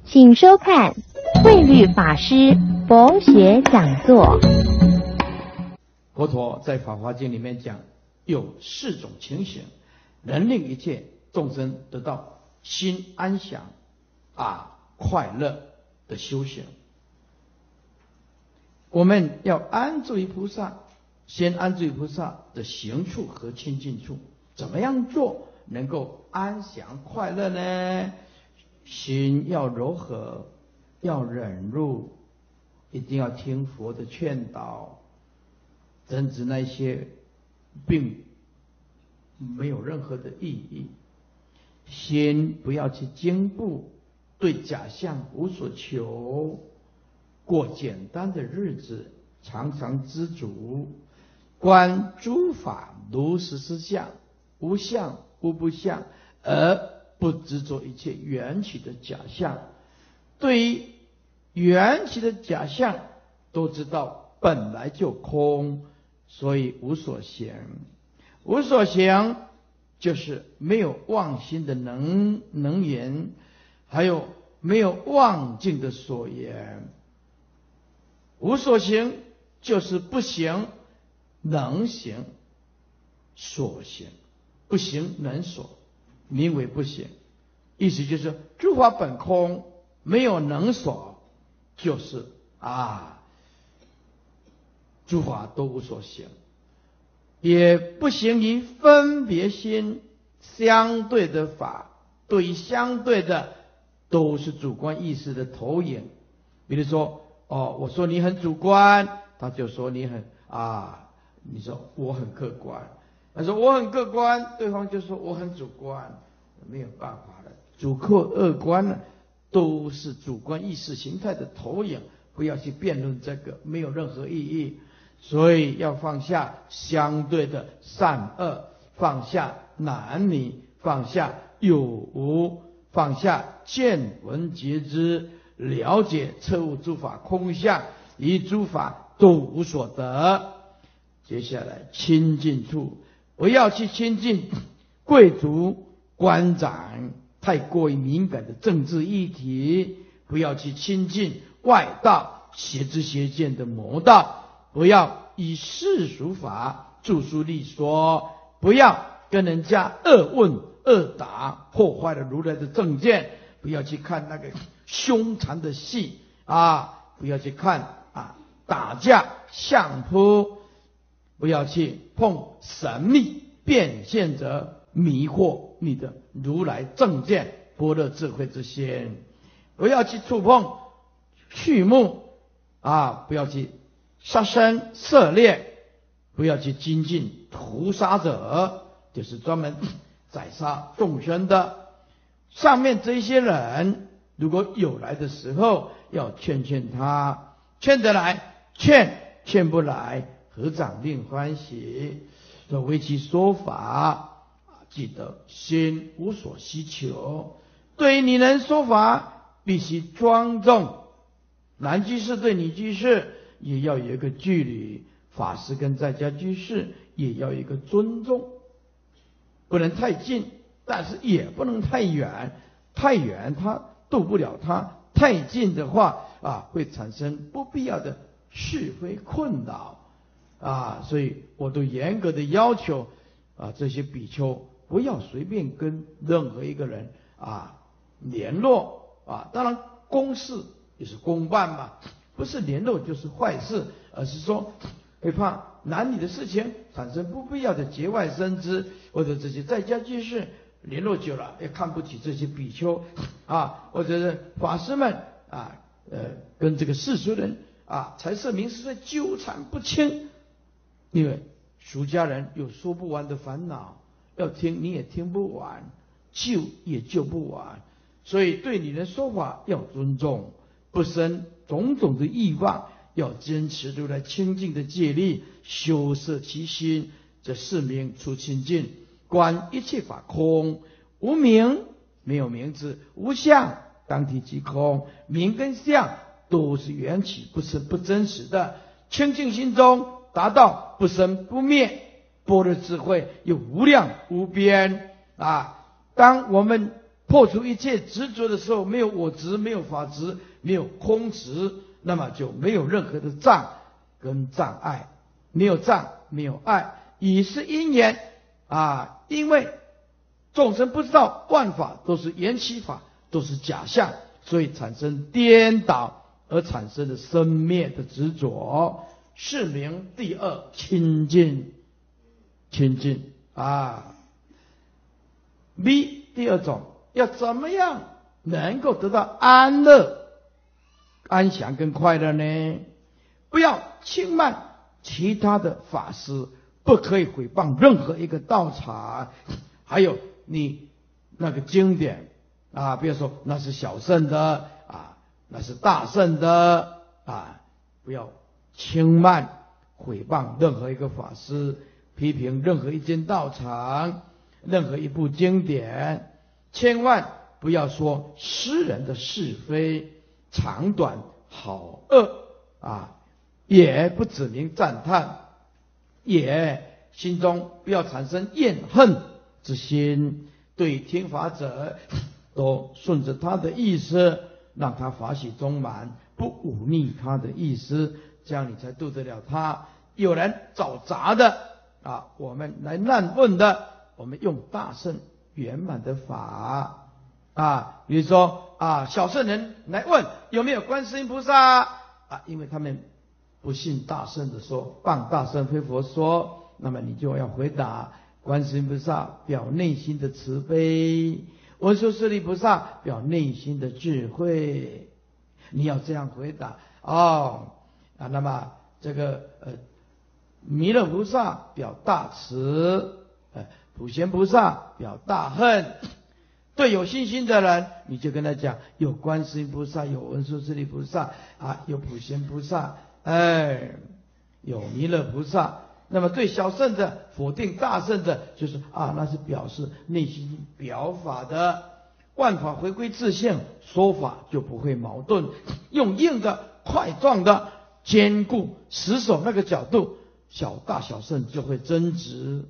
请收看慧律法师佛学讲座。 佛陀在《法华经》里面讲，有4种情形，能令一切众生得到心安详快乐的修行。我们要安住于菩萨，先安住于菩萨的行处和亲近处。怎么样做能够安详快乐呢？心要柔和，要忍辱，一定要听佛的劝导，争执那些并没有任何的意义。心不要去惊怖，对假象无所求，过简单的日子，常常知足，观诸法如实实相，无相无不相，而不执着一切缘起的假象。对于缘起的假象都知道本来就空，所以无所行。无所行就是没有妄心的能言，还有没有妄境的所言。无所行就是不行能行，所行不行能所，名为不行。意思就是诸法本空，没有能所，就是诸法都无所行，也不行于分别心。相对的法，对于相对的都是主观意识的投影。比如说我说你很主观，他就说你很你说我很客观，他说我很客观，对方就说我很主观，没有办法了。主客二观呢，都是主观意识形态的投影，不要去辩论这个，没有任何意义。所以要放下相对的善恶，放下男女，放下有无，放下见闻觉知，了解彻悟诸法空相，于诸法都无所得。接下来亲近处，不要去亲近贵族官长太过于敏感的政治议题，不要去亲近外道邪知邪见的魔道，不要以世俗法著书立说，不要跟人家恶问恶答，破坏了如来的正见，不要去看那个凶残的戏不要去看打架相扑，不要去碰神秘变现者迷惑你的如来正见般若智慧之心，不要去触碰畜牧不要去杀生射猎，不要去精进屠杀者，就是专门宰杀众生的。上面这些人如果有来的时候，要劝他，劝得来劝不来，合掌令欢喜。所为其说法，记得心无所希求。对于女人说法，必须庄重，男居士对女居士也要有一个距离，法师跟在家居士也要有一个尊重，不能太近，但是也不能太远。太远他度不了他，太近的话会产生不必要的是非困扰所以我都严格的要求这些比丘不要随便跟任何一个人联络当然公事也是公办嘛，不是联络就是坏事，而是说会怕男女的事情产生不必要的节外生枝，或者这些在家居士联络久了也看不起这些比丘或者是法师们跟这个世俗人财色名食睡纠缠不清，因为俗家人有说不完的烦恼，要听你也听不完，救也救不完。所以对你的说法要尊重，不生种种的欲望，要坚持如来清净的戒律，修摄其心，这是名出清净。观一切法空，无名没有名字，无相当体即空，名跟相都是缘起，不是不真实的。清净心中达到不生不灭，般若智慧有无量无边当我们破除一切执着的时候，没有我执，没有法执，没有空执，那么就没有任何的障跟障碍，没有障，没有碍，已是因缘啊！因为众生不知道万法都是缘起法，都是假象，所以产生颠倒，而产生的生灭的执着，是名第二清净。清净啊 ！B 第二种要怎么样能够得到安乐、安详跟快乐呢？不要轻慢其他的法师，不可以毁谤任何一个道场，还有你那个经典啊，不要说那是小圣的啊，那是大圣的啊，不要轻慢毁谤任何一个法师，批评任何一间道场，任何一部经典，千万不要说诗人的是非、长短、好恶啊，也不指名赞叹，也心中不要产生怨恨之心，对听法者都顺着他的意思，让他法喜充满，不忤逆他的意思，这样你才度得了他。有人找茬的啊，我们来难问的，我们用大圣圆满的法啊，比如说啊，小圣人来问有没有观世音菩萨啊，因为他们不信大圣的说，谤大圣非佛说，那么你就要回答观世音菩萨表内心的慈悲，文殊师利菩萨表内心的智慧，你要这样回答哦啊，那么这个弥勒菩萨表大慈，普贤菩萨表大恨。对有信心的人，你就跟他讲，有观世音菩萨，有文殊师利菩萨啊，有普贤菩萨，有弥勒菩萨。那么对小圣的否定大圣的，就是啊，那是表示内心表法的。万法回归自性，说法就不会矛盾，用硬的、块状的、坚固、死守那个角度，大小圣就会争执，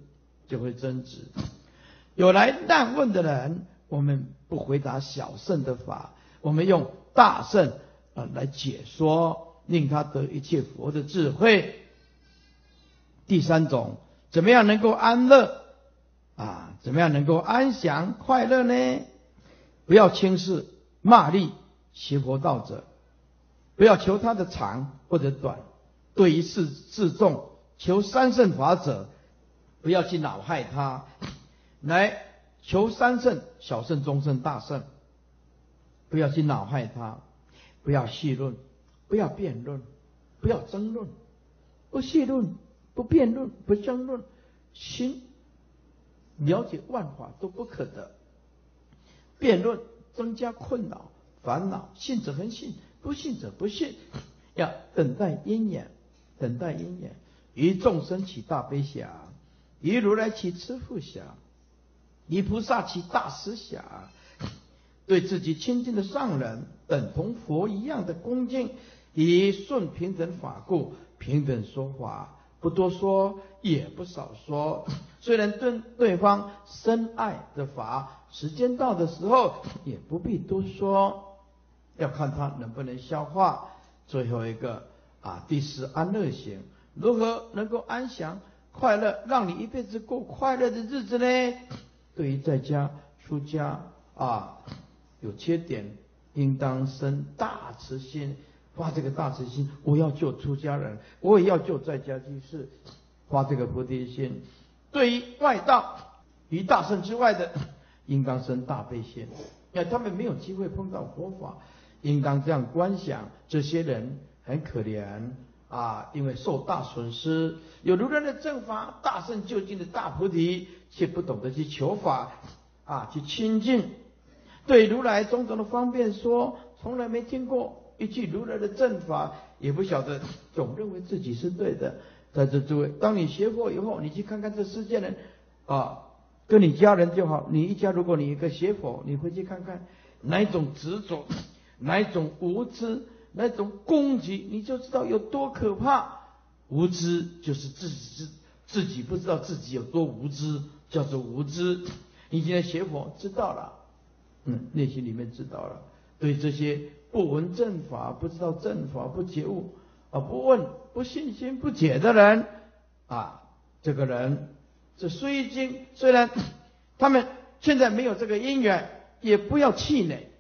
有来难问的人，我们不回答小圣的法，我们用大圣来解说，令他得一切佛的智慧。第三种，怎么样能够安乐啊？怎么样能够安详快乐呢？不要轻视骂詈邪佛道者，不要求他的长或者短。对于自重求三圣法者，不要去恼害他，来求三圣，小圣、中圣、大圣，不要去恼害他，不要戏论，不要辩论，不要争论，不戏论，不辩论，不争论，心了解万法都不可得。辩论增加困扰烦恼，信者恒信，不信者不信。要等待因缘，等待因缘，于众生起大悲想，于如来起慈父想，于菩萨起大慈想。对自己亲近的上人，等同佛一样的恭敬，以顺平等法故，平等说法，不多说也不少说。虽然对方深爱的法，时间到的时候也不必多说，要看他能不能消化。最后一个第四安乐行，如何能够安详快乐，让你一辈子过快乐的日子呢？对于在家出家有缺点，应当生大慈心，发这个大慈心，我要救出家人，我也要救在家居士，发这个菩提心。对于外道，于大圣之外的，应当生大悲心，因为他们没有机会碰到佛法，应当这样观想，这些人很可怜因为受大损失，有如来的正法，大圣究竟的大菩提，却不懂得去求法去亲近，对如来种种的方便说，从来没听过一句如来的正法，也不晓得，总认为自己是对的。在这诸位，当你学佛以后，你去看看这世界人跟你家人就好，你一家如果你一个学佛，你回去看看哪一种执着，哪一种无知，哪一种攻击，你就知道有多可怕。无知就是自己不知道自己有多无知，叫做无知。你今天学佛知道了内心里面知道了。对这些不闻正法、不知道正法、不觉悟不问、不信心、不解的人这个人这虽然他们现在没有这个因缘，也不要气馁，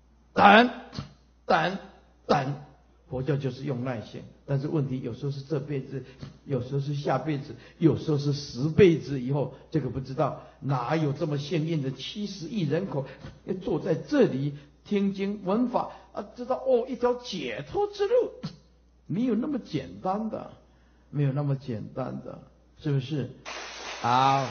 等，佛教就是用耐心。但是问题有时候是这辈子，有时候是下辈子，有时候是10辈子以后，这个不知道。哪有这么幸运的70亿人口要坐在这里听经闻法知道一条解脱之路，没有那么简单的，没有那么简单的，是不是？好，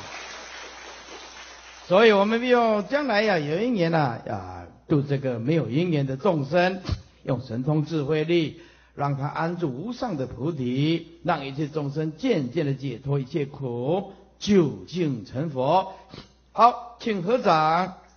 所以我们用将来有因缘度这个没有因缘的众生，用神通智慧力，让他安住无上的菩提，让一切众生渐渐的解脱一切苦，究竟成佛。好，请合掌。